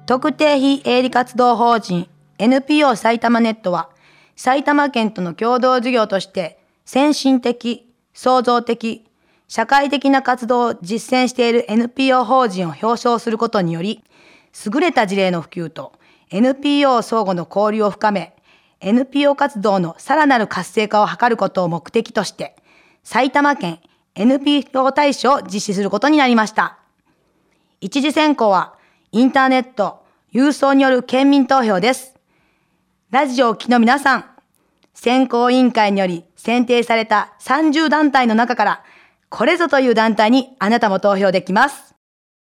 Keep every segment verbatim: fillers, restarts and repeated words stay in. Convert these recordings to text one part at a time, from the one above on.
特定非営利活動法人 エヌピーオー 埼玉ネットは、埼玉県との共同事業として、先進的、創造的、社会的な活動を実践している エヌピーオー 法人を表彰することにより、優れた事例の普及と エヌピーオー 相互の交流を深め、エヌピーオー 活動のさらなる活性化を図ることを目的として、埼玉県 エヌピーオー 大使を実施することになりました。一次選考は、インターネット、郵送による県民投票です。ラジオをお聞きの皆さん、選考委員会により選定されたさんじゅう団体の中から、これぞという団体にあなたも投票できます。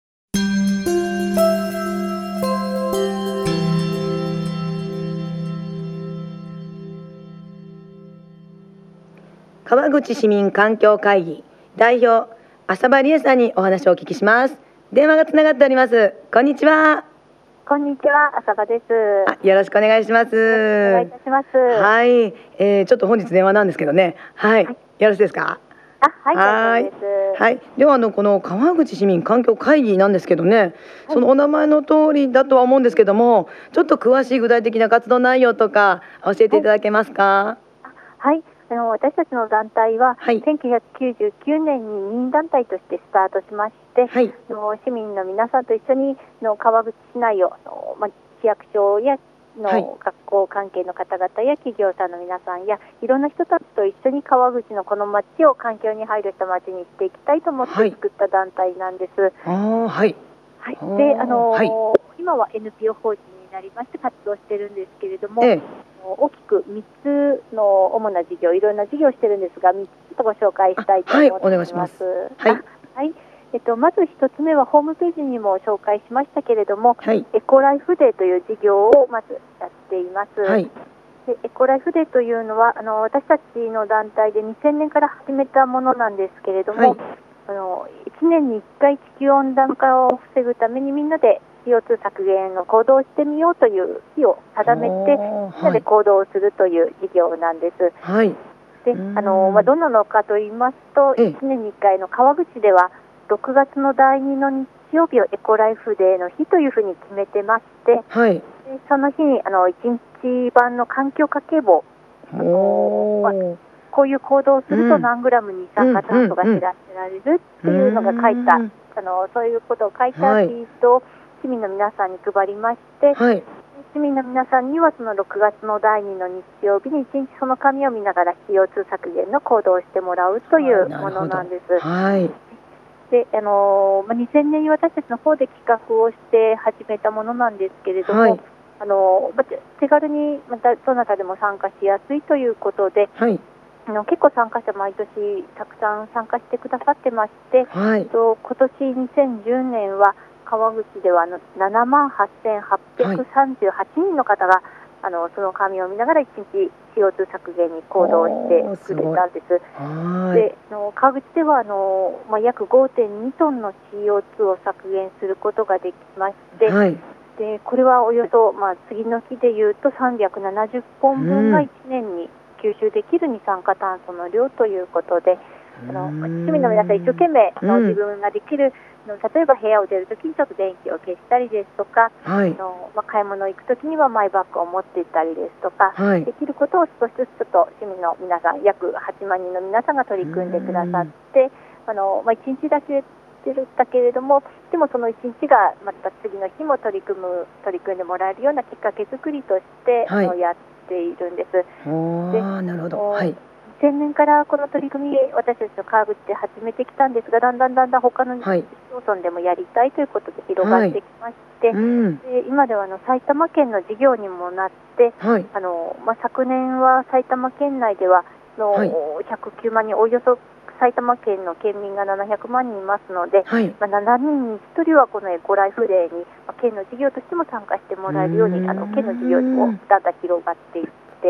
川口市民環境会議代表、浅場理恵さんにお話をお聞きします。電話がつながっております。こんにちは。 こんにちは、浅場です。 あ、よろしくお願いします。 お願いいたします。 はい、えー、ちょっと本日電話なんですけどね。はい、はい、よろしいですか。 あ、はい、大丈夫です。 はい、ではあのこの川口市民環境会議なんですけどね、はい、そのお名前の通りだとは思うんですけども、ちょっと詳しい具体的な活動内容とか教えていただけますか。 はい、はい、あの私たちの団体は、はい、せんきゅうひゃくきゅうじゅうきゅうねんに民営団体としてスタートしまして、はい、の市民の皆さんと一緒にの川口市内をの、ま、市役所やの学校関係の方々や企業さんの皆さんやいろんな人たちと一緒に川口のこの町を環境に配慮した町にしていきたいと思って作った団体なんです。 あ、はい、 はい、であの、はい、今は エヌピーオー 法人になりまして活動してるんですけれども、ええ、大きくみっつの主な事業、いろんな事業をしてるんですが、みっつとご紹介したいと思っています。 はい、お願いします。はい、 はい、えっと、まずひとつめはホームページにも紹介しましたけれども、はい、エコライフデーという事業をまずやっています。はい、でエコライフデーというのはあの私たちの団体でにせんねんから始めたものなんですけれども、はい、あのいちねんにいっかい地球温暖化を防ぐためにみんなで シーオーツー 削減の行動をしてみようという日を定めてみんなで行動をするという事業なんです。はい、であのまあ、どんなのかと言いますと、いちねんにいっかいの川口ではろくがつのだいにの日曜日をエコライフデーの日というふうに決めてまして、はい、でその日にあのいちにちばんの環境家計簿、あの、まあ、こういう行動をすると何グラム二酸化炭素が減らせられるっていうのが書いた、うんうんうん、あのそういうことを書いたシートを市民の皆さんに配りまして、はい、市民の皆さんにはそのろくがつのだいにの日曜日にいちにちその紙を見ながら シーオーツー 削減の行動をしてもらうというものなんです。はい、であのまあ、にせんねんに私たちの方で企画をして始めたものなんですけれども、はい、あのまあ、手軽にまたどなたでも参加しやすいということで、はい、あの結構参加者毎年たくさん参加してくださってまして、はい、と今年にせんじゅうねんは川口ではななまんはっせんはっぴゃくさんじゅうはちにんの方が、はい、あのその紙を見ながらいちにち シーオーツー 削減に行動してくれたんです。での川口ではあの、まあ、約 ごてんにトンの シーオーツー を削減することができまして、はい、でこれはおよそ、まあ、次の日でいうとさんびゃくななじゅっぽんぶんがいちねんに吸収できる二酸化炭素の量ということで、あの市民の皆さん一生懸命あの自分ができるの例えば部屋を出るときにちょっと電気を消したりですとか、はい、あのまあ、買い物行くときにはマイバッグを持っていったりですとか、はい、できることを少しずつちょっと市民の皆さん約はちまんにんの皆さんが取り組んでくださって、あの、まあ、いちにちだけでしたけれども、でもそのいちにちがまた次の日も取り組む取り組んでもらえるようなきっかけ作りとして、はい、あのやっているんです。で、なるほど。はい、にせんねんからこの取り組み私たちの川口で始めてきたんですが、だんだんだんだん他の市町村でもやりたいということで広がってきまして、はい、うん、で今ではあの埼玉県の事業にもなって、はい、あのまあ、昨年は埼玉県内ではの、はい、ひゃくきゅうまんにん、およそ埼玉県の県民がななひゃくまんにんいますので、はい、まあ、ななにんにひとりはこのエコライフデーに、まあ、県の事業としても参加してもらえるようにあの県の事業もだんだん広がっていって、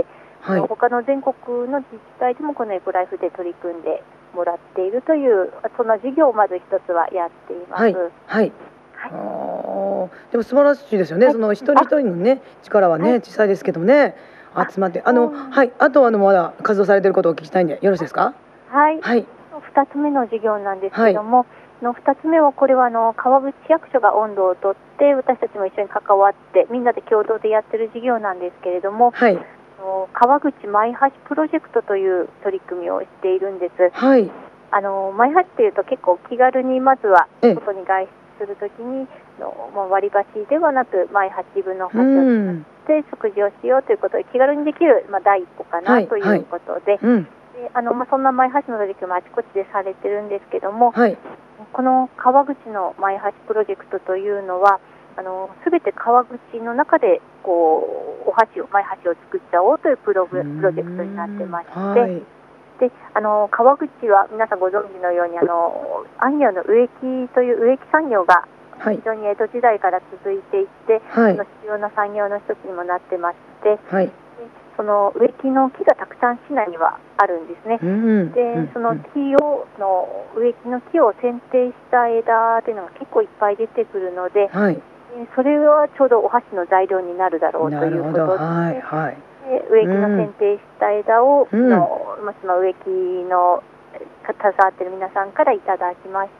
はい、他の全国の自治体でもこのエコライフで取り組んでもらっているというその事業をまず一つはやっています。はい、はいはい、 あでも素晴らしいですよね、はい、その一人一人の、ね、力は、ね、はい、小さいですけどね集まって あ, あの、はい、あとはあのまだ活動されていることをお聞きしたいんでよろしいですか。 はい、はい、ふたつめの事業なんですけども、はい、 のふたつめは、これはあの川口市役所が音頭を取って私たちも一緒に関わってみんなで共同でやってる事業なんですけれども、 はい、 川口マイハシプロジェクトという取り組みをしているんです。 はい、 あのマイハシっていうと結構気軽にまずは外に外出するときにの割り箸ではなくマイ箸分の箸を使って食事をしようということで気軽にできる、まあ、第一歩かな、はい、ということで、はい、うん、であのまあ、そんなマイハシの取り組みもあちこちでされてるんですけども、はい、この川口のマイハシプロジェクトというのはあの全て川口の中でこうお箸をマイ箸を作っちゃおうというプロ、プロジェクトになってまして、はい、であの川口は皆さんご存知のようにあの安業の植木という植木産業が非常に江戸時代から続いていて、はい、その主要な産業の一つにもなってまして、はい、でその植木の木がたくさん市内にはあるんですね、うん、でその木をの植木の木を剪定した枝というのが結構いっぱい出てくるので、はい、それはちょうどお箸の材料になるだろうということで、はいはい、で植木の剪定した枝を、うん、のその植木の携わっている皆さんからいただきまして、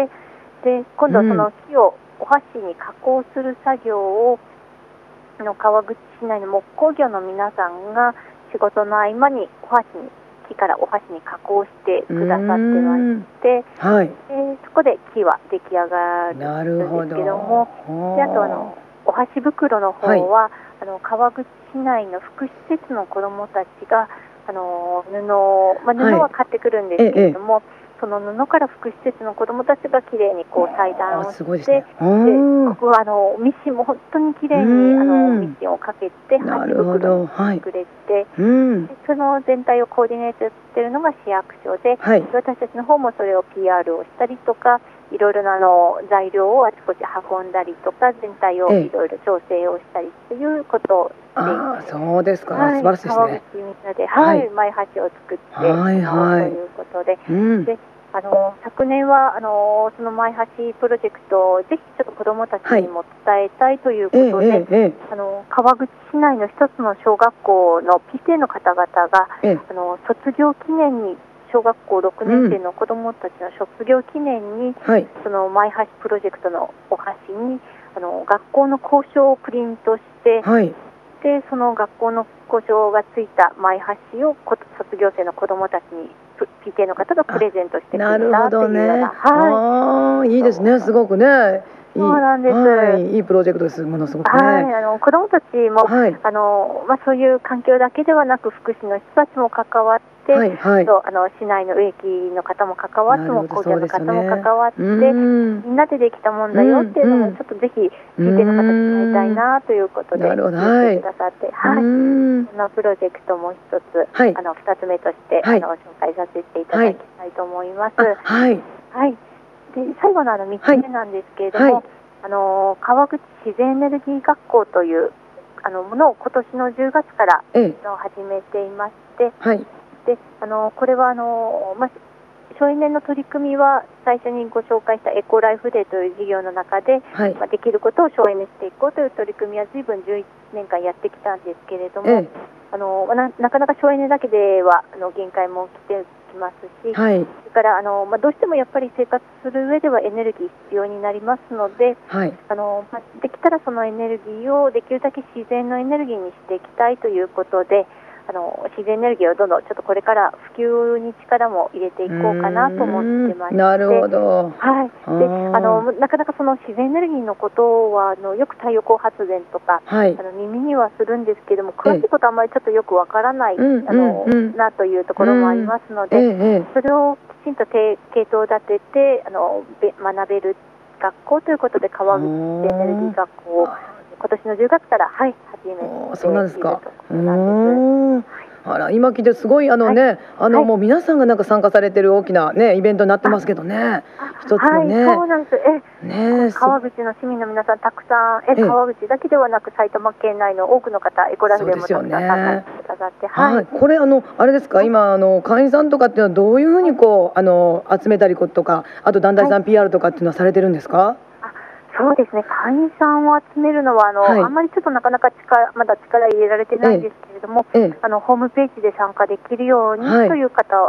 で今度はその木をお箸に加工する作業をの川口市内の木工業の皆さんが仕事の合間にお箸に木からお箸に加工してくださってまして、はい、でそこで木は出来上がるんですけども、であとあのお箸袋の方は、はい、あの川口市内の福祉施設の子どもたちがあの布を、まあ、布は買ってくるんですけれども、はい、その布から福祉施設の子どもたちがきれいにこう裁断をして、で、ね、ここはあのミシンも本当にきれいにあのミシンをかけて箸袋に作れて、はい、その全体をコーディネートしているのが市役所で、はい、私たちの方もそれを ピーアール をしたりとか、いろいろなあの材料をあちこち運んだりとか、全体をいろいろ調整をしたりということをしています。 そうですか、はい、素晴らしいですね。 川口みんなで、はい、マイ箸を作って、はいはい、ということで、うん、であの昨年はあのそのマイ箸プロジェクトをぜひちょっと子どもたちにも伝えたいということで、はい、えええ、あの川口市内の一つの小学校の ピーティーエー の方々が、え、あの卒業記念に小学校ろくねん生の子どもたちの卒業記念に、うん、はい、そのマイ箸プロジェクトのお箸にあの学校の校章をプリントして、はい、でその学校の校章がついたマイ箸を卒業生の子どもたちにピーティーエー の方がプレゼントしてくれたというような。なるほどね、 はい、あいいですね、すごくね。 そうなんです、 はい、いいプロジェクトです、ものすごくね。 はい、あの子どもたちも、はい、あのまあ、そういう環境だけではなく福祉の人たちも関わって、はいはい、とあの市内の植木の方も関わって木工業の方も関わって、ね、みんなでできたもんだよっていうのもちょっとぜひ ピーティーエー の方に伝えたいなということで言ってくださって、はい、そんなプロジェクトも一つ、はい、あのふたつめとして、はい、あの紹介させていただきたいと思います。はい、はい、で最後のあのみっつめなんですけれども、はいはい、あの川口自然エネルギー学校というあのものを今年のじゅうがつから始めていまして、はい、であのこれはあの、ま、省エネの取り組みは最初にご紹介したエコライフデーという事業の中で、はい、ま、できることを省エネしていこうという取り組みは随分じゅういちねんかんやってきたんですけれども、あの な, なかなか省エネだけではあの限界も来てきますし、はい、それからあの、まあ、どうしてもやっぱり生活する上ではエネルギー必要になりますので、はい、あのまあ、できたらそのエネルギーをできるだけ自然のエネルギーにしていきたいということで、あの自然エネルギーをどんどんちょっとこれから普及に力も入れていこうかなと思ってまして、 なるほど、 はい、であのなかなかその自然エネルギーのことはあのよく太陽光発電とか、はい、あの耳にはするんですけれども、詳しいことはあまりちょっとよくわからない、あのうん、なというところもありますので、ええ、それをきちんと系統立ててあの学べる学校ということで川口エネルギー学校を今年のじゅうがつから、はい、始めているところなんです。そうなんですか。 あら、今聞いてすごいあのね、はい、あの、はい、もう皆さんがなんか参加されてる大きなねイベントになってますけどね。一つのね。 はい、そうなんです。え、ね、川口の市民の皆さんたくさん、え、川口だけではなく埼玉県内の多くの方、エコラフでもたくさん参加してくださって、 はい。はい、これあのあれですか、今あの会員さんとかっていうのはどういうふうにこうあの集めたりとか、あと団体さん ピーアール とかっていうのはされてるんですか？ そうですね、会員さんを集めるのはあの、はい、あんまりちょっとなかなか力まだ力入れられてないんですけれども、ええ、あのホームページで参加できるようにという方、はい、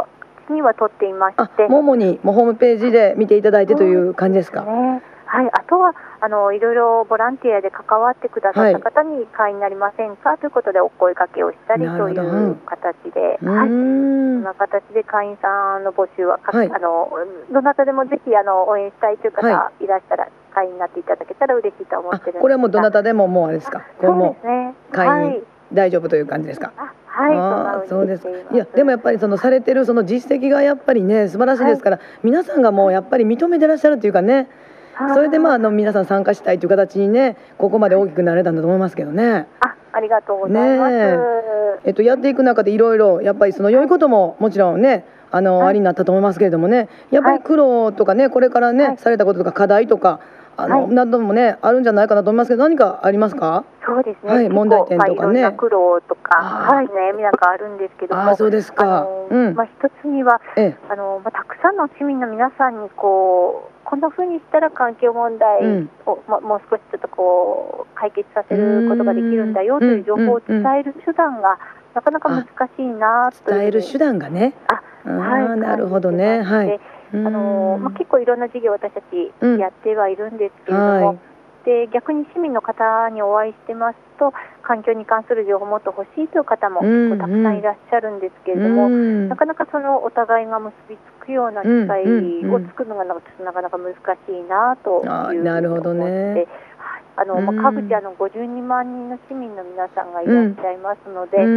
には取っていまして、 ももにもうホームページで見ていただいてという感じですか。 ね、はい、あとはあのいろいろボランティアで関わってくださった方に会員になりませんか、はい、ということでお声掛けをしたりという形で、はい、そんな形で会員さんの募集は、はい、あのどなたでもぜひあの応援したいという方いらしたら、はい、会員になっていただけたら嬉しいと思ってるんですが、 これはもうどなたでももうあれですか、 そうですね、 会員、 はい、 大丈夫という感じですか。 はい、あ、 そうです。いやでもやっぱりそのされてるその実績がやっぱりね素晴らしいですから、はい、皆さんがもうやっぱり認めてらっしゃるというかね、それでまああの皆さん参加したいという形にねここまで大きくなれたんだと思いますけどね。 あ、ありがとうございます。ね、 えっとやっていく中でいろいろやっぱりその良いことももちろんねあの、はい、ありになったと思いますけれどもね、やっぱり苦労とかねこれからね、はい、されたこととか課題とかあの、はい、などもねあるんじゃないかなと思いますけど、何かありますか。 そうですね、 はい、問題点とかね、 いろんな苦労とか、はい、悩みなんかあるんですけども、 あ、そうですか。 うん、まあ、一つには、ええ、あのまあ、たくさんの市民の皆さんにこうこんな風にしたら環境問題を、うん、ま、もう少しちょっとこう解決させることができるんだよという情報を伝える手段がなかなか難しいなという。 伝える手段がね。あ、はい、なるほどね。はい。 あのまあ、結構いろんな事業を私たちやってはいるんですけれども、うん、はい、で逆に市民の方にお会いしてますと環境に関する情報をもっと欲しいという方も、うんうん、たくさんいらっしゃるんですけれども、うん、なかなかそのお互いが結びつくような機会を作るのがなかなか難しいなというふうに思って、ね、あのまあ、各地あのごじゅうにまんにんの市民の皆さんがいらっしゃいますので、うん、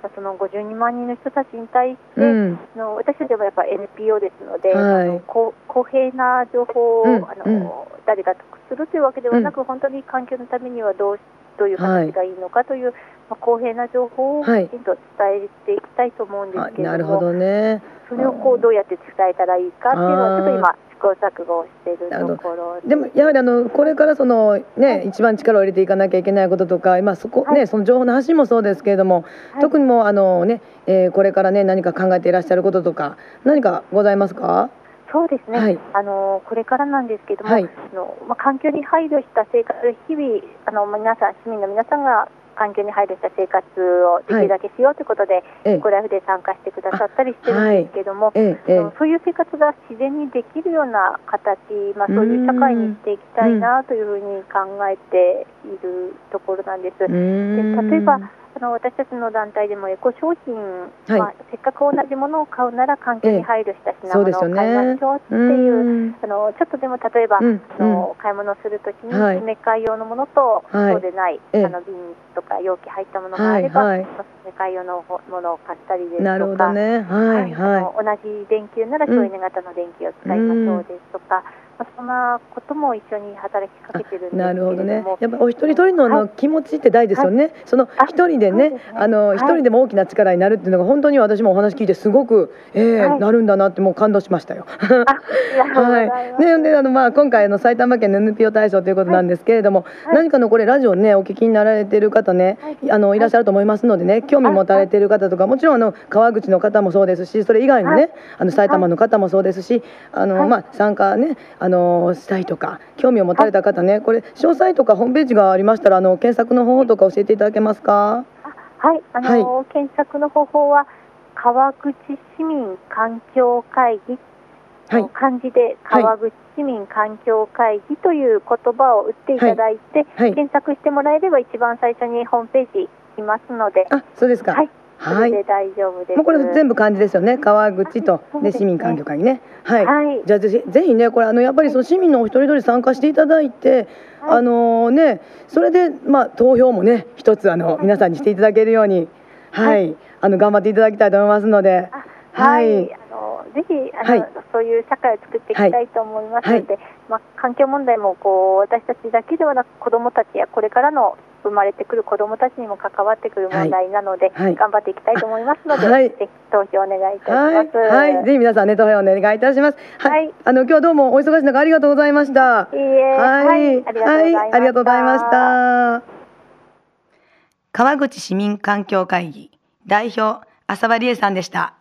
そのごじゅうにまんにんの人たちに対して、うん、の私たちはやっぱ エヌピーオー ですので、はい、あの公平な情報を、うん、あのうん、誰が得するというわけではなく、うん、本当に環境のためにはどうどういう形がいいのかという、はい、まあ、公平な情報をきちんと伝えていきたいと思うんですけれども、はい、なるほどね、それをこうどうやって伝えたらいいかっていうのはちょっと今試行錯誤をしているところで、 でもやはりあのこれからその、ね、はい、一番力を入れていかなきゃいけないこととか、今そこ、ね、はい、その情報の発信もそうですけれども、はい、特にもうあの、ねえー、これからね何か考えていらっしゃることとか何かございますか。 そうですね、はい、あのこれからなんですけども、はい、あのまあ、環境に配慮した生活、日々あの皆さん市民の皆さんが環境に配慮した生活をできるだけしようということで、はい、エコライフで参加してくださったりしてるんですけども、はい、ええ、そういう生活が自然にできるような形、まあ、そういう社会にしていきたいなというふうに考えているところなんです。で例えばあの私たちの団体でもエコ商品、はい、まあ、せっかく同じものを買うなら環境に配慮した品物を買いましょうっていう、あのちょっとでも例えば、うん、あの買い物するときに詰め替え用のものと、はい、そうでない、あの瓶とか容器入ったものがあれば、はいはい、詰め替え用のものを買ったりですとか、なるほどね、はいはい、あの同じ電球なら省エネ型の電球を使いましょうですとか、まあ、そんなことも一緒に働きかけてるんですけれども、なるほどね、やっぱお一人一人の、はい、気持ちって大事ですよね、はい、その一人でね、ね、あの一人でも大きな力になるっていうのが本当に私もお話聞いてすごく、えーはい、なるんだなってもう感動しましたよ。はい。ね、であのまあ今回の埼玉県の エヌピーオー 大賞ということなんですけれども、はい、何かのこれラジオねお聞きになられている方ね、はい、あのいらっしゃると思いますのでね、興味持たれている方とかもちろんあの川口の方もそうですし、それ以外のね、はい、あの埼玉の方もそうですし、あの、はい、まあ参加ねあのしたいとか興味を持たれた方ね、これ詳細とかホームページがありましたらあの検索の方法とか教えていただけますか。 はい、あのーはい、検索の方法は川口市民環境会議、はい、漢字で川口市民環境会議という言葉を打っていただいて、はいはい、検索してもらえれば一番最初にホームページいますので。あ、そうですか。はい。それで大丈夫です。もうこれ全部漢字ですよね。川口とで市民環境会議ね。はい。はい、じゃあぜひぜひねこれあのやっぱりその市民のお一人一人参加していただいて、はい、あのねそれでまあ投票もね一つあの皆さんにしていただけるように、はい、はい、あの頑張っていただきたいと思いますので。はい。あのぜひあの、はい、そういう社会を作っていきたいと思いますので、はい、まあ環境問題もこう私たちだけではなく子どもたちやこれからの生まれてくる子どもたちにも関わってくる問題なので、はい、頑張っていきたいと思いますので、はい、ぜひ投票お願いいたします。はい、はい、ぜひ皆さんね投票お願いいたします。はい、あの今日はどうもお忙しい中ありがとうございました。いいえ、はい、はい、ありがとうございました。川口市民環境会議代表浅羽理恵さんでした。